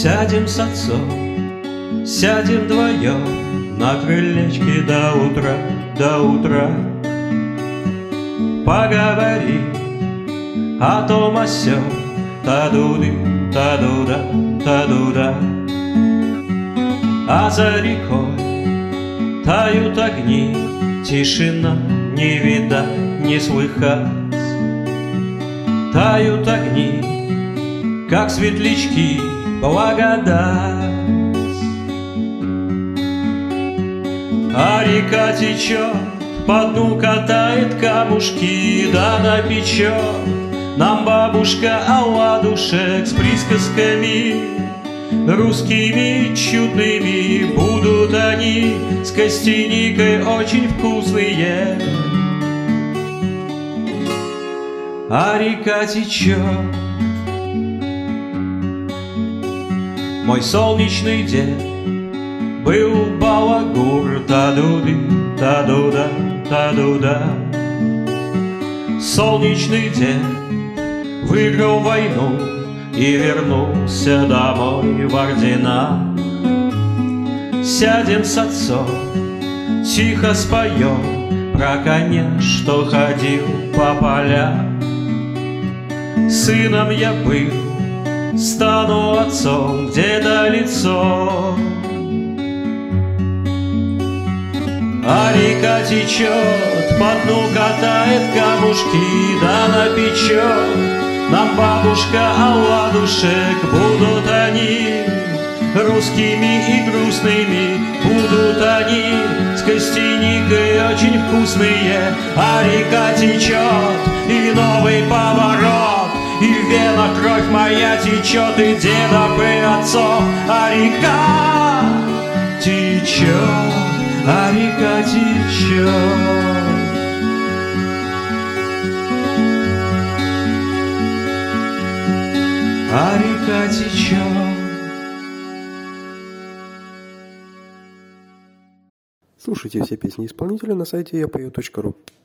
Сядем с отцом, сядем вдвоем на крылечке до утра, до утра. Поговорим о том о сём, та-дуды, та-дуда, та-дуда. А за рекой тают огни, тишина не видать, не слыхать. Тают огни, как светлячки, благодать. А река течет, по дну катает камушки, да напечет нам бабушка оладушек с присказками русскими чудными. Будут они с костяникой очень вкусные. А река течет. Мой солнечный дед был балагур, та-дуды, та-дуда, та-дуда. Солнечный дед выиграл войну и вернулся домой в ордена. Сядем с отцом, тихо споем про коня, что ходил по полям. Сыном я был, стану отцом, деда лицо. А река течет, по дну катает камушки, да напечет нам бабушка оладушек. Будут они русскими и грустными, будут они с костяникой очень вкусные. А река течет, и новый поворот, и в венах кровь моя течет, и дедов, и отцов. А река течет, а река течет. А река течет. Слушайте все песни исполнителя на сайте yapою.ru.